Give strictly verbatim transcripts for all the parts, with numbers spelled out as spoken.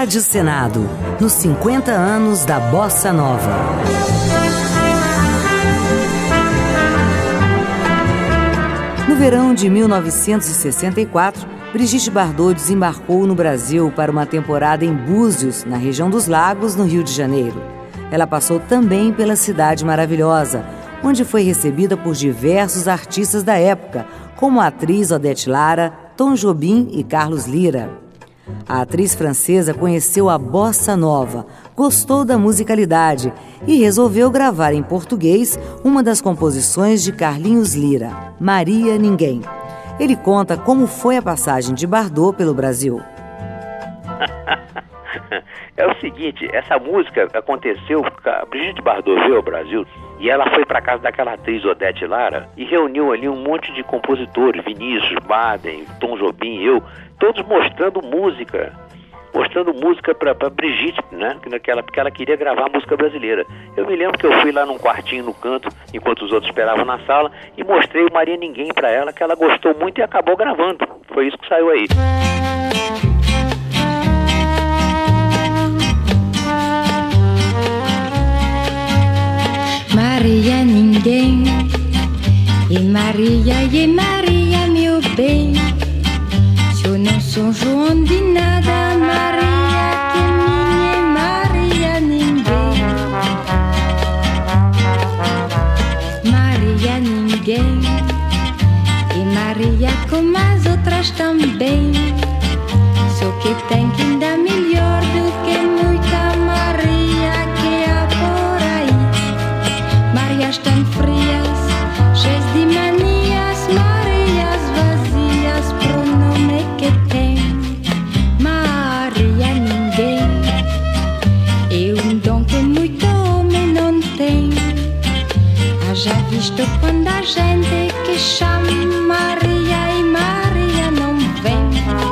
Rádio Senado, nos cinquenta anos da Bossa Nova. No verão de mil novecentos e sessenta e quatro, Brigitte Bardot desembarcou no Brasil para uma temporada em Búzios, na região dos Lagos, no Rio de Janeiro. Ela passou também pela Cidade Maravilhosa, onde foi recebida por diversos artistas da época, como a atriz Odete Lara, Tom Jobim e Carlos Lyra. A atriz francesa conheceu a bossa nova, gostou da musicalidade e resolveu gravar em português uma das composições de Carlinhos Lyra, Maria Ninguém. Ele conta como foi a passagem de Bardot pelo Brasil. É o seguinte, essa música aconteceu, a Brigitte Bardot veio ao Brasil e ela foi para casa daquela atriz Odete Lara e reuniu ali um monte de compositores, Vinícius, Baden, Tom Jobim, eu, todos mostrando música, mostrando música para Brigitte, né? Porque ela, porque ela queria gravar música brasileira. Eu me lembro que eu fui lá num quartinho no canto, enquanto os outros esperavam na sala, e mostrei o Maria Ninguém para ela, que ela gostou muito e acabou gravando. Foi isso que saiu aí. Maria Ninguém, e Maria, e Maria, meu bem. Se eu não sou João de nada, Maria, que minha é Maria Ninguém. Maria Ninguém, e Maria como as outras também. Só que tem que ainda melhor do que muita Maria que há por aí. Marias tão frias, cheias de manias, Marias vazias pro nome que tem. Maria Ninguém é um dom que muito homem não tem. Haja visto quando a gente que chama Maria e Maria não vem.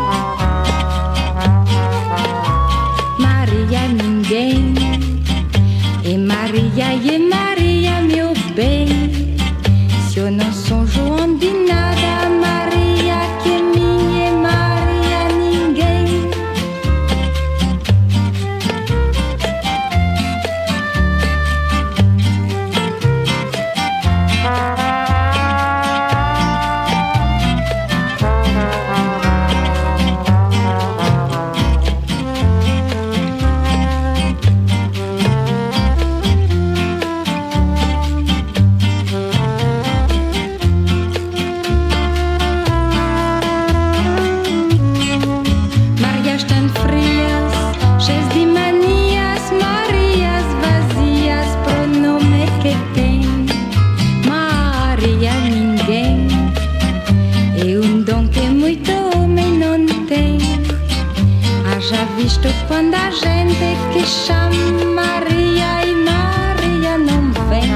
Maria Ninguém é Maria e Maria, meu bem. Se eu não sou João de nada, Maria, que minha é Maria Ninguém. Marias tão frias, cheias de manias, Marias vazias pro nome que tem. Maria Ninguém é um dom que muito homem não tem. Haja visto quando a gente que chama Maria e Maria não vem.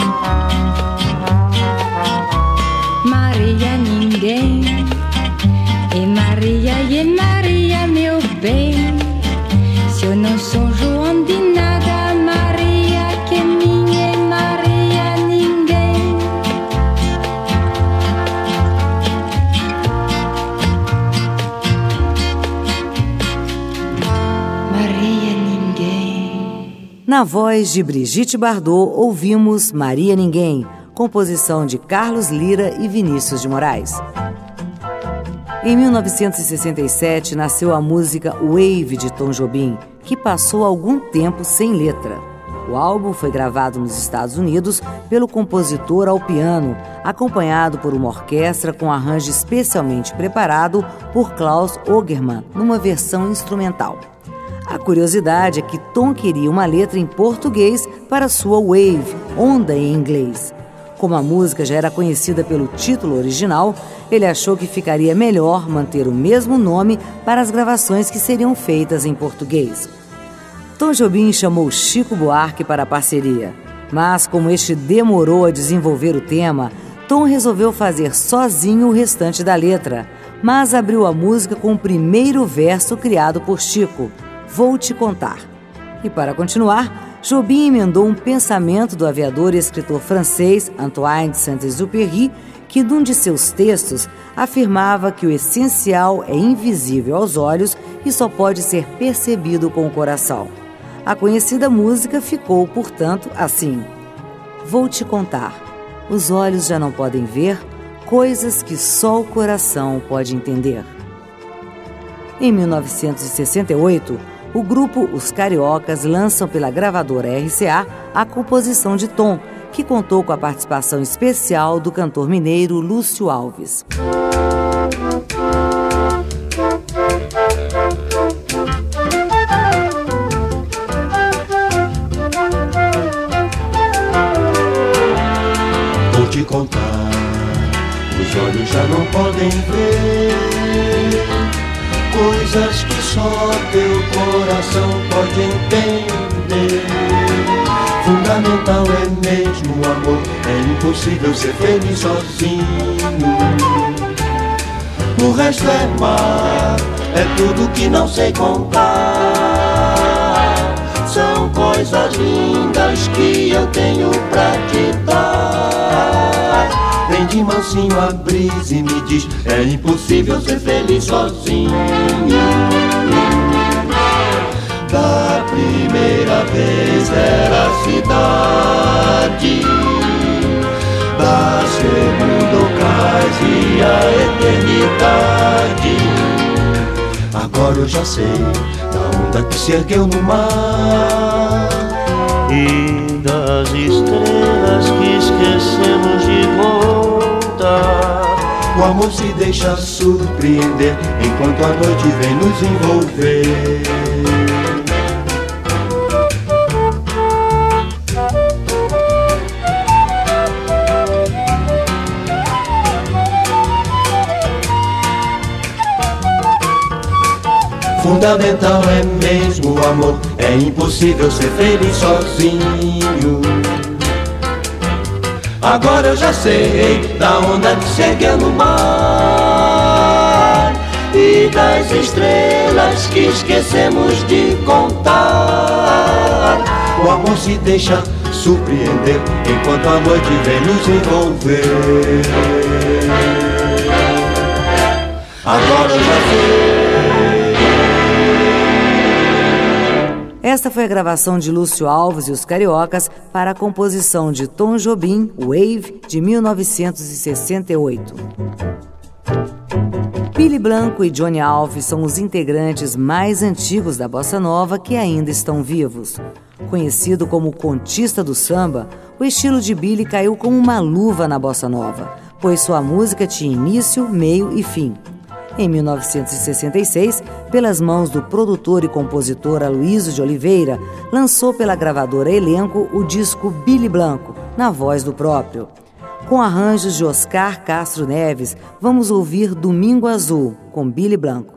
Maria Ninguém é Maria e Maria, meu bem. Se eu não sou João de nada, Maria, que minha é Maria Ninguém. Maria Ninguém. Na voz de Brigitte Bardot, ouvimos Maria Ninguém, composição de Carlos Lyra e Vinícius de Moraes. Em mil novecentos e sessenta e sete, nasceu a música Wave, de Tom Jobim, que passou algum tempo sem letra. O álbum foi gravado nos Estados Unidos pelo compositor ao piano, acompanhado por uma orquestra com arranjo especialmente preparado por Klaus Ogerman, numa versão instrumental. A curiosidade é que Tom queria uma letra em português para sua Wave, onda em inglês. Como a música já era conhecida pelo título original, ele achou que ficaria melhor manter o mesmo nome para as gravações que seriam feitas em português. Tom Jobim chamou Chico Buarque para a parceria, mas como este demorou a desenvolver o tema, Tom resolveu fazer sozinho o restante da letra, mas abriu a música com o primeiro verso criado por Chico, Vou Te Contar. E para continuar, Jobim emendou um pensamento do aviador e escritor francês Antoine de Saint-Exupéry, que num de seus textos afirmava que o essencial é invisível aos olhos e só pode ser percebido com o coração. A conhecida música ficou, portanto, assim: vou te contar, os olhos já não podem ver coisas que só o coração pode entender. Em mil novecentos e sessenta e oito, o grupo Os Cariocas lançam pela gravadora R C A a composição de Tom, que contou com a participação especial do cantor mineiro Lúcio Alves. Vou te contar, os olhos já não podem ver coisas que só teu coração pode entender. Fundamental é mesmo o amor, é impossível ser feliz sozinho. O resto é mar, é tudo que não sei contar. São coisas lindas que eu tenho pra te dar. Vem de mansinho a brisa e me diz, é impossível ser feliz sozinho. Da primeira vez era a cidade, da segunda o cais e a eternidade. Agora eu já sei da onda que se ergueu no mar e das estrelas que esquecemos de contar. O amor se deixa surpreender enquanto a noite vem nos envolver. Fundamental é mesmo o amor, é impossível ser feliz sozinho. Agora eu já sei da onda que se ergueu no mar e das estrelas que esquecemos de contar. O amor se deixa surpreender enquanto a noite vem nos envolver. Agora eu já sei. Esta foi a gravação de Lúcio Alves e os Cariocas para a composição de Tom Jobim, Wave, de mil novecentos e sessenta e oito. Billy Blanco e Johnny Alves são os integrantes mais antigos da bossa nova que ainda estão vivos. Conhecido como o contista do samba, o estilo de Billy caiu como uma luva na bossa nova, pois sua música tinha início, meio e fim. Em mil novecentos e sessenta e seis, pelas mãos do produtor e compositor Aloysio de Oliveira, lançou pela gravadora Elenco o disco Billy Blanco, na voz do próprio. Com arranjos de Oscar Castro Neves, vamos ouvir Domingo Azul, com Billy Blanco.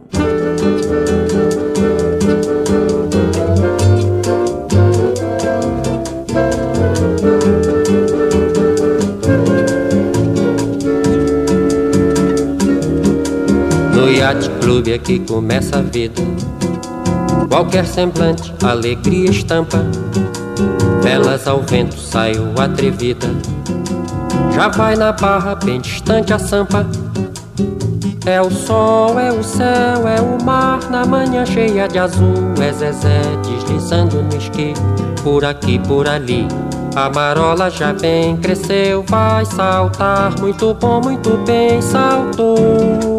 No Yacht Club é que começa a vida. Qualquer semblante, alegria estampa. Velas ao vento, saio atrevida. Já vai na barra, bem distante a sampa. É o sol, é o céu, é o mar. Na manhã cheia de azul. É Zezé deslizando no esqui. Por aqui, por ali. A marola já bem cresceu, vai saltar. Muito bom, muito bem, saltou.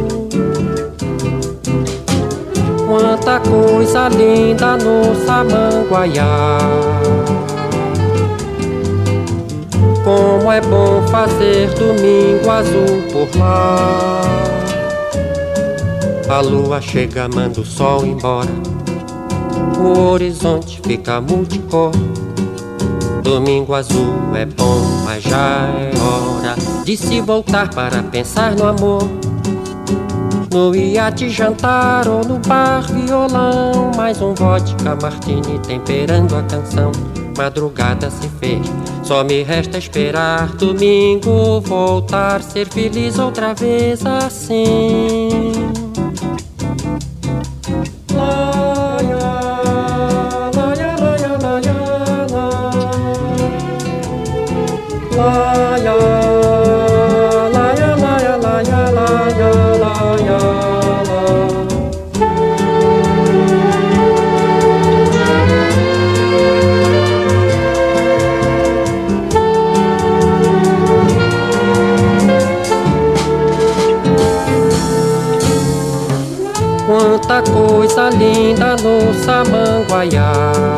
Quanta coisa linda no Samanguaiá. Como é bom fazer domingo azul por lá. A lua chega, manda o sol embora. O horizonte fica multicor. Domingo azul é bom, mas já é hora de se voltar para pensar no amor. No iate jantar ou no bar violão, mais um vodka martini temperando a canção. Madrugada se fez, só me resta esperar domingo voltar, ser feliz outra vez assim. La Quanta coisa linda no Samanguaiá.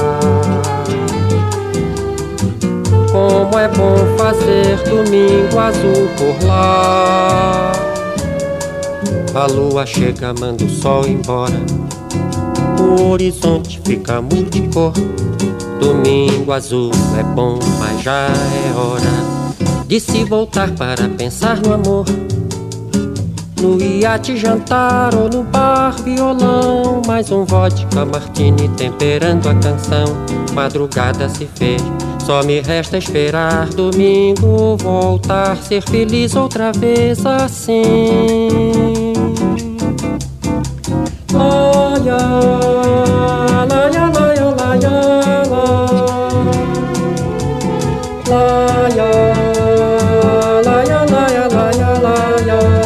Como é bom fazer domingo azul por lá. A lua chega, manda o sol embora. O horizonte fica multicor. Domingo azul é bom, mas já é hora de se voltar para pensar no amor. No iate jantar ou no bar violão, mais um vodka martini temperando a canção. Madrugada se fez, só me resta esperar domingo voltar, ser feliz outra vez assim. Laia, laia, laia, laia, laia, laia, laia, laia, laia.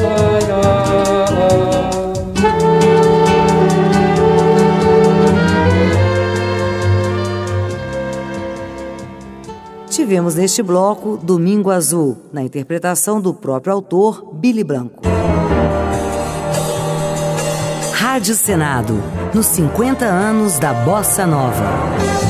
Tivemos neste bloco Domingo Azul, na interpretação do próprio autor, Billy Blanco. Rádio Senado, nos cinquenta anos da Bossa Nova.